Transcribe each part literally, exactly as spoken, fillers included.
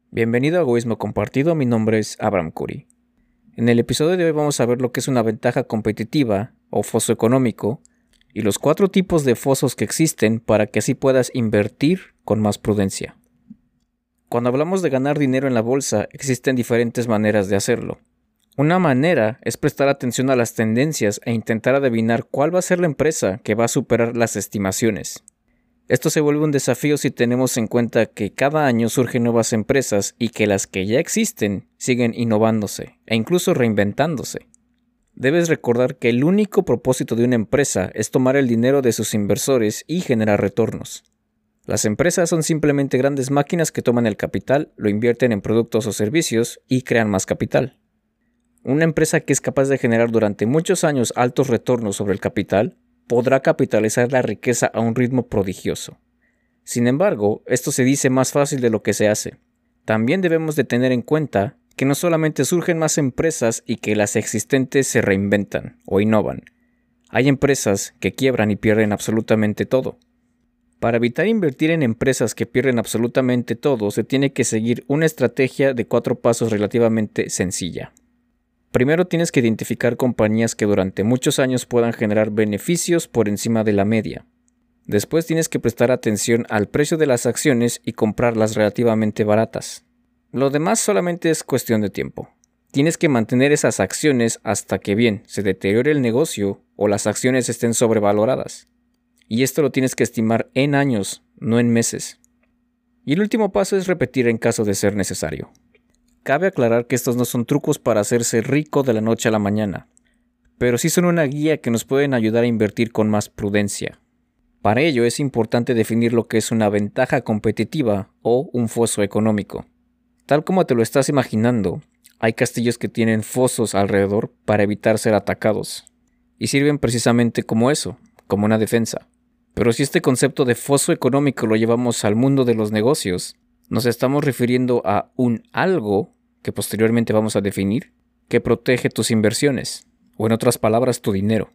Bienvenido a Egoísmo Compartido, mi nombre es Abraham Curi. En el episodio de hoy vamos a ver lo que es una ventaja competitiva o foso económico y los cuatro tipos de fosos que existen para que así puedas invertir con más prudencia. Cuando hablamos de ganar dinero en la bolsa, existen diferentes maneras de hacerlo. Una manera es prestar atención a las tendencias e intentar adivinar cuál va a ser la empresa que va a superar las estimaciones. Esto se vuelve un desafío si tenemos en cuenta que cada año surgen nuevas empresas y que las que ya existen siguen innovándose e incluso reinventándose. Debes recordar que el único propósito de una empresa es tomar el dinero de sus inversores y generar retornos. Las empresas son simplemente grandes máquinas que toman el capital, lo invierten en productos o servicios y crean más capital. Una empresa que es capaz de generar durante muchos años altos retornos sobre el capital podrá capitalizar la riqueza a un ritmo prodigioso. Sin embargo, esto se dice más fácil de lo que se hace. También debemos de tener en cuenta que no solamente surgen más empresas y que las existentes se reinventan o innovan. Hay empresas que quiebran y pierden absolutamente todo. Para evitar invertir en empresas que pierden absolutamente todo, se tiene que seguir una estrategia de cuatro pasos relativamente sencilla. Primero tienes que identificar compañías que durante muchos años puedan generar beneficios por encima de la media. Después tienes que prestar atención al precio de las acciones y comprarlas relativamente baratas. Lo demás solamente es cuestión de tiempo. Tienes que mantener esas acciones hasta que bien se deteriore el negocio o las acciones estén sobrevaloradas. Y esto lo tienes que estimar en años, no en meses. Y el último paso es repetir en caso de ser necesario. Cabe aclarar que estos no son trucos para hacerse rico de la noche a la mañana, pero sí son una guía que nos pueden ayudar a invertir con más prudencia. Para ello es importante definir lo que es una ventaja competitiva o un foso económico. Tal como te lo estás imaginando, hay castillos que tienen fosos alrededor para evitar ser atacados, y sirven precisamente como eso, como una defensa. Pero si este concepto de foso económico lo llevamos al mundo de los negocios, nos estamos refiriendo a un algo, que posteriormente vamos a definir, que protege tus inversiones, o en otras palabras, tu dinero.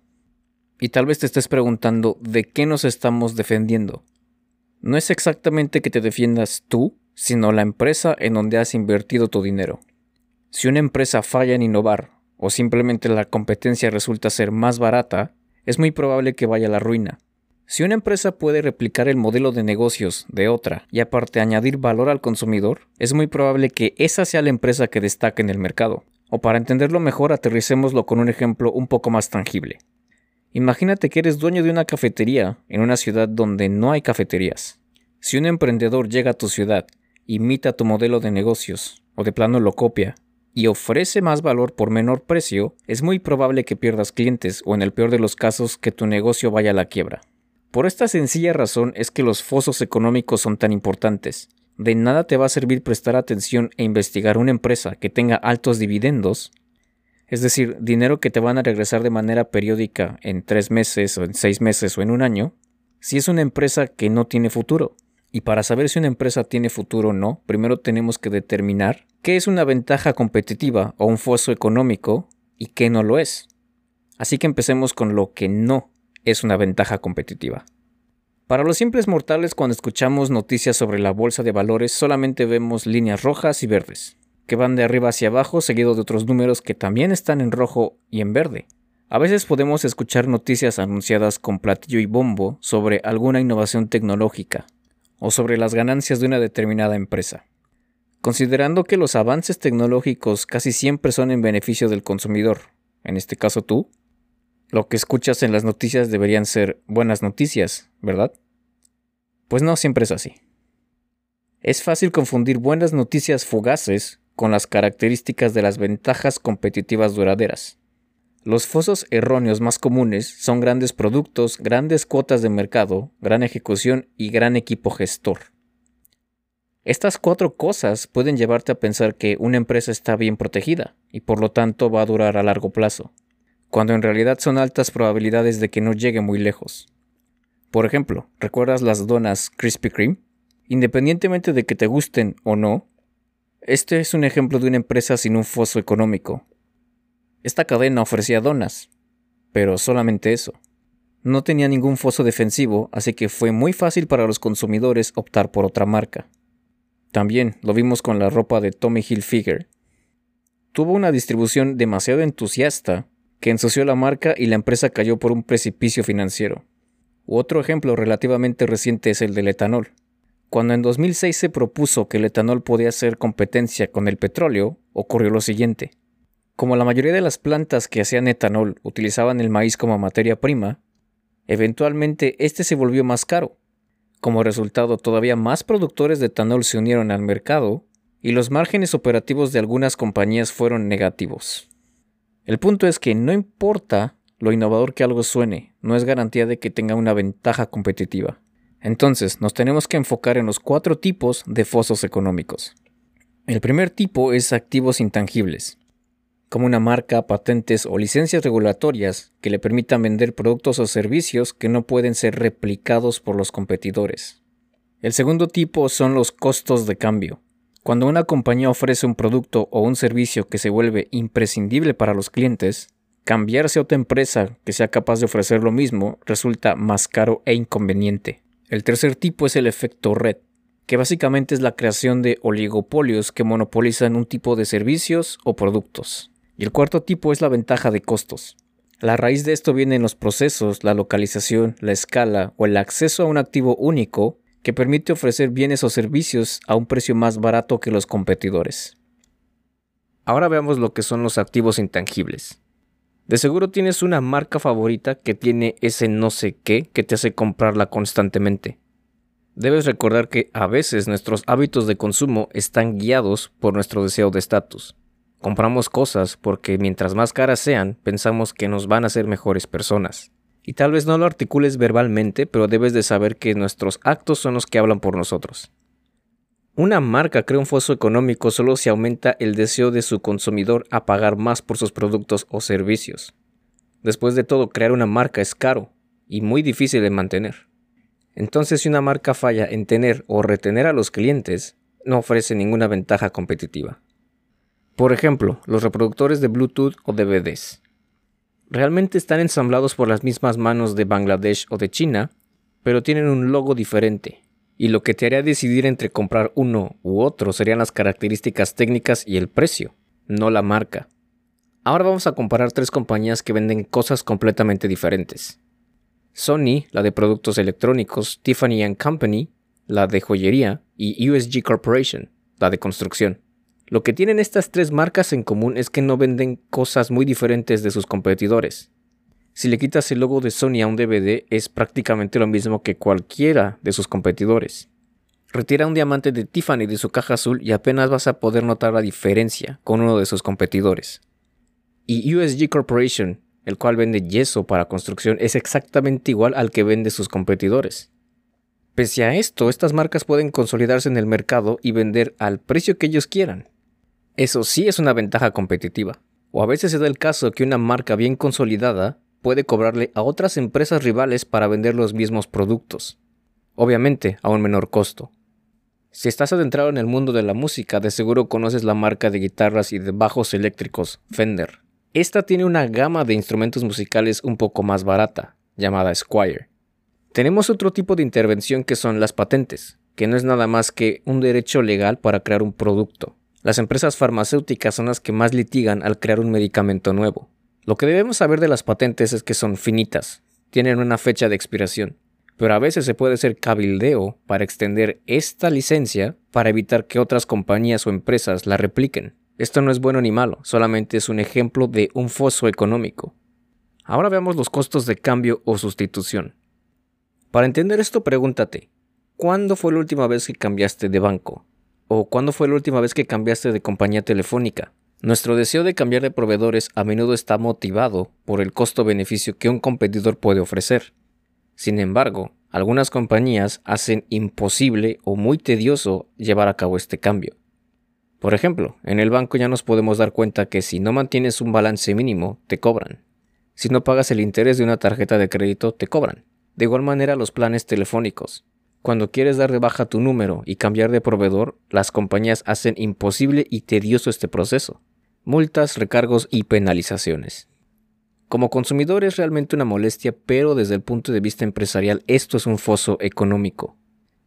Y tal vez te estés preguntando, ¿de qué nos estamos defendiendo? No es exactamente que te defiendas tú, sino la empresa en donde has invertido tu dinero. Si una empresa falla en innovar, o simplemente la competencia resulta ser más barata, es muy probable que vaya a la ruina. Si una empresa puede replicar el modelo de negocios de otra y aparte añadir valor al consumidor, es muy probable que esa sea la empresa que destaque en el mercado. O para entenderlo mejor, aterricémoslo con un ejemplo un poco más tangible. Imagínate que eres dueño de una cafetería en una ciudad donde no hay cafeterías. Si un emprendedor llega a tu ciudad, imita tu modelo de negocios, o de plano lo copia, y ofrece más valor por menor precio, es muy probable que pierdas clientes o en el peor de los casos que tu negocio vaya a la quiebra. Por esta sencilla razón es que los fosos económicos son tan importantes. De nada te va a servir prestar atención e investigar una empresa que tenga altos dividendos, es decir, dinero que te van a regresar de manera periódica en tres meses o en seis meses o en un año, si es una empresa que no tiene futuro. Y para saber si una empresa tiene futuro o no, primero tenemos que determinar qué es una ventaja competitiva o un foso económico y qué no lo es. Así que empecemos con lo que no es una ventaja competitiva. Para los simples mortales, cuando escuchamos noticias sobre la bolsa de valores, solamente vemos líneas rojas y verdes, que van de arriba hacia abajo, seguido de otros números que también están en rojo y en verde. A veces podemos escuchar noticias anunciadas con platillo y bombo sobre alguna innovación tecnológica, o sobre las ganancias de una determinada empresa. Considerando que los avances tecnológicos casi siempre son en beneficio del consumidor, en este caso tú, lo que escuchas en las noticias deberían ser buenas noticias, ¿verdad? Pues no siempre es así. Es fácil confundir buenas noticias fugaces con las características de las ventajas competitivas duraderas. Los fosos erróneos más comunes son grandes productos, grandes cuotas de mercado, gran ejecución y gran equipo gestor. Estas cuatro cosas pueden llevarte a pensar que una empresa está bien protegida y por lo tanto va a durar a largo plazo, cuando en realidad son altas probabilidades de que no llegue muy lejos. Por ejemplo, ¿recuerdas las donas Krispy Kreme? Independientemente de que te gusten o no, este es un ejemplo de una empresa sin un foso económico. Esta cadena ofrecía donas, pero solamente eso. No tenía ningún foso defensivo, así que fue muy fácil para los consumidores optar por otra marca. También lo vimos con la ropa de Tommy Hilfiger. Tuvo una distribución demasiado entusiasta que ensució la marca y la empresa cayó por un precipicio financiero. Otro ejemplo relativamente reciente es el del etanol. Cuando en dos mil seis se propuso que el etanol podía hacer competencia con el petróleo, ocurrió lo siguiente. Como la mayoría de las plantas que hacían etanol utilizaban el maíz como materia prima, eventualmente este se volvió más caro. Como resultado, todavía más productores de etanol se unieron al mercado y los márgenes operativos de algunas compañías fueron negativos. El punto es que no importa lo innovador que algo suene, no es garantía de que tenga una ventaja competitiva. Entonces, nos tenemos que enfocar en los cuatro tipos de fosos económicos. El primer tipo es activos intangibles, como una marca, patentes o licencias regulatorias que le permitan vender productos o servicios que no pueden ser replicados por los competidores. El segundo tipo son los costos de cambio. Cuando una compañía ofrece un producto o un servicio que se vuelve imprescindible para los clientes, cambiarse a otra empresa que sea capaz de ofrecer lo mismo resulta más caro e inconveniente. El tercer tipo es el efecto red, que básicamente es la creación de oligopolios que monopolizan un tipo de servicios o productos. Y el cuarto tipo es la ventaja de costos. La raíz de esto viene en los procesos, la localización, la escala o el acceso a un activo único que permite ofrecer bienes o servicios a un precio más barato que los competidores. Ahora veamos lo que son los activos intangibles. De seguro tienes una marca favorita que tiene ese no sé qué que te hace comprarla constantemente. Debes recordar que a veces nuestros hábitos de consumo están guiados por nuestro deseo de estatus. Compramos cosas porque mientras más caras sean, pensamos que nos van a hacer mejores personas. Y tal vez no lo articules verbalmente, pero debes de saber que nuestros actos son los que hablan por nosotros. Una marca crea un foso económico solo si aumenta el deseo de su consumidor a pagar más por sus productos o servicios. Después de todo, crear una marca es caro y muy difícil de mantener. Entonces, si una marca falla en tener o retener a los clientes, no ofrece ninguna ventaja competitiva. Por ejemplo, los reproductores de Bluetooth o D V Ds. Realmente están ensamblados por las mismas manos de Bangladesh o de China, pero tienen un logo diferente. Y lo que te haría decidir entre comprar uno u otro serían las características técnicas y el precio, no la marca. Ahora vamos a comparar tres compañías que venden cosas completamente diferentes. Sony, la de productos electrónicos, Tiffany and Company, la de joyería, y U S G Corporation, la de construcción. Lo que tienen estas tres marcas en común es que no venden cosas muy diferentes de sus competidores. Si le quitas el logo de Sony a un D V D, es prácticamente lo mismo que cualquiera de sus competidores. Retira un diamante de Tiffany de su caja azul y apenas vas a poder notar la diferencia con uno de sus competidores. Y U S G Corporation, el cual vende yeso para construcción, es exactamente igual al que vende sus competidores. Pese a esto, estas marcas pueden consolidarse en el mercado y vender al precio que ellos quieran. Eso sí es una ventaja competitiva. O a veces se da el caso que una marca bien consolidada puede cobrarle a otras empresas rivales para vender los mismos productos. Obviamente, a un menor costo. Si estás adentrado en el mundo de la música, de seguro conoces la marca de guitarras y de bajos eléctricos, Fender. Esta tiene una gama de instrumentos musicales un poco más barata, llamada Squier. Tenemos otro tipo de intervención que son las patentes, que no es nada más que un derecho legal para crear un producto. Las empresas farmacéuticas son las que más litigan al crear un medicamento nuevo. Lo que debemos saber de las patentes es que son finitas, tienen una fecha de expiración, pero a veces se puede hacer cabildeo para extender esta licencia para evitar que otras compañías o empresas la repliquen. Esto no es bueno ni malo, solamente es un ejemplo de un foso económico. Ahora veamos los costos de cambio o sustitución. Para entender esto, pregúntate, ¿cuándo fue la última vez que cambiaste de banco? ¿O cuándo fue la última vez que cambiaste de compañía telefónica? Nuestro deseo de cambiar de proveedores a menudo está motivado por el costo-beneficio que un competidor puede ofrecer. Sin embargo, algunas compañías hacen imposible o muy tedioso llevar a cabo este cambio. Por ejemplo, en el banco ya nos podemos dar cuenta que si no mantienes un balance mínimo, te cobran. Si no pagas el interés de una tarjeta de crédito, te cobran. De igual manera los planes telefónicos. Cuando quieres dar de baja tu número y cambiar de proveedor, las compañías hacen imposible y tedioso este proceso. Multas, recargos y penalizaciones. Como consumidor es realmente una molestia, pero desde el punto de vista empresarial esto es un foso económico.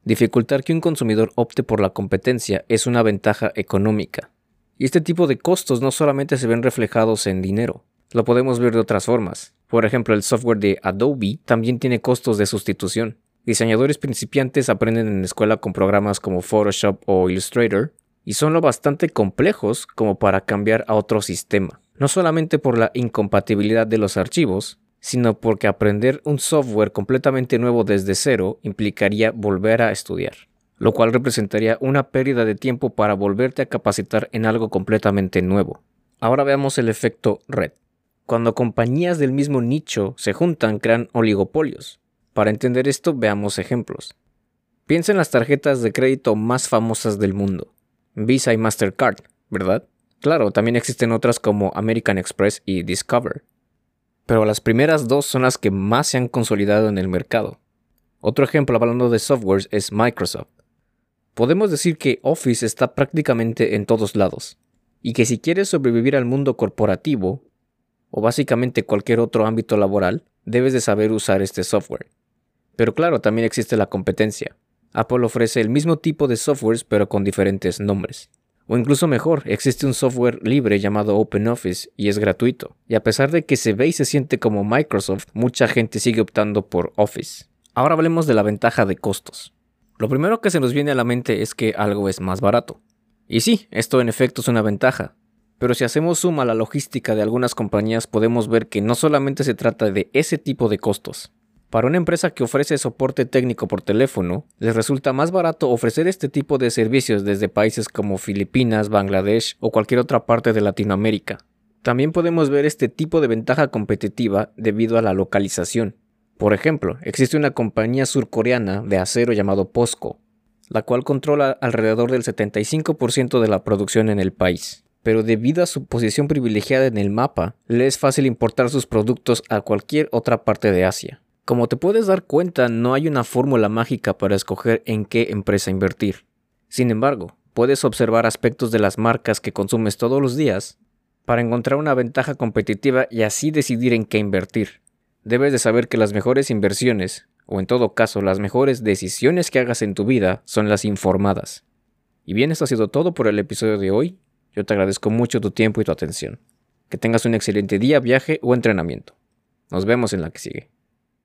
Dificultar que un consumidor opte por la competencia es una ventaja económica. Y este tipo de costos no solamente se ven reflejados en dinero, lo podemos ver de otras formas. Por ejemplo, el software de Adobe también tiene costos de sustitución. Diseñadores principiantes aprenden en la escuela con programas como Photoshop o Illustrator y son lo bastante complejos como para cambiar a otro sistema. No solamente por la incompatibilidad de los archivos, sino porque aprender un software completamente nuevo desde cero implicaría volver a estudiar, lo cual representaría una pérdida de tiempo para volverte a capacitar en algo completamente nuevo. Ahora veamos el efecto red. Cuando compañías del mismo nicho se juntan, crean oligopolios. Para entender esto, veamos ejemplos. Piensa en las tarjetas de crédito más famosas del mundo, Visa y Mastercard, ¿verdad? Claro, también existen otras como American Express y Discover. Pero las primeras dos son las que más se han consolidado en el mercado. Otro ejemplo hablando de softwares es Microsoft. Podemos decir que Office está prácticamente en todos lados, y que si quieres sobrevivir al mundo corporativo, o básicamente cualquier otro ámbito laboral, debes de saber usar este software. Pero claro, también existe la competencia. Apple ofrece el mismo tipo de softwares pero con diferentes nombres. O incluso mejor, existe un software libre llamado OpenOffice y es gratuito. Y a pesar de que se ve y se siente como Microsoft, mucha gente sigue optando por Office. Ahora hablemos de la ventaja de costos. Lo primero que se nos viene a la mente es que algo es más barato. Y sí, esto en efecto es una ventaja. Pero si hacemos suma a la logística de algunas compañías, podemos ver que no solamente se trata de ese tipo de costos. Para una empresa que ofrece soporte técnico por teléfono, les resulta más barato ofrecer este tipo de servicios desde países como Filipinas, Bangladesh o cualquier otra parte de Latinoamérica. También podemos ver este tipo de ventaja competitiva debido a la localización. Por ejemplo, existe una compañía surcoreana de acero llamado POSCO, la cual controla alrededor del setenta y cinco por ciento de la producción en el país. Pero debido a su posición privilegiada en el mapa, le es fácil importar sus productos a cualquier otra parte de Asia. Como te puedes dar cuenta, no hay una fórmula mágica para escoger en qué empresa invertir. Sin embargo, puedes observar aspectos de las marcas que consumes todos los días para encontrar una ventaja competitiva y así decidir en qué invertir. Debes de saber que las mejores inversiones, o en todo caso las mejores decisiones que hagas en tu vida, son las informadas. Y bien, esto ha sido todo por el episodio de hoy. Yo te agradezco mucho tu tiempo y tu atención. Que tengas un excelente día, viaje o entrenamiento. Nos vemos en la que sigue.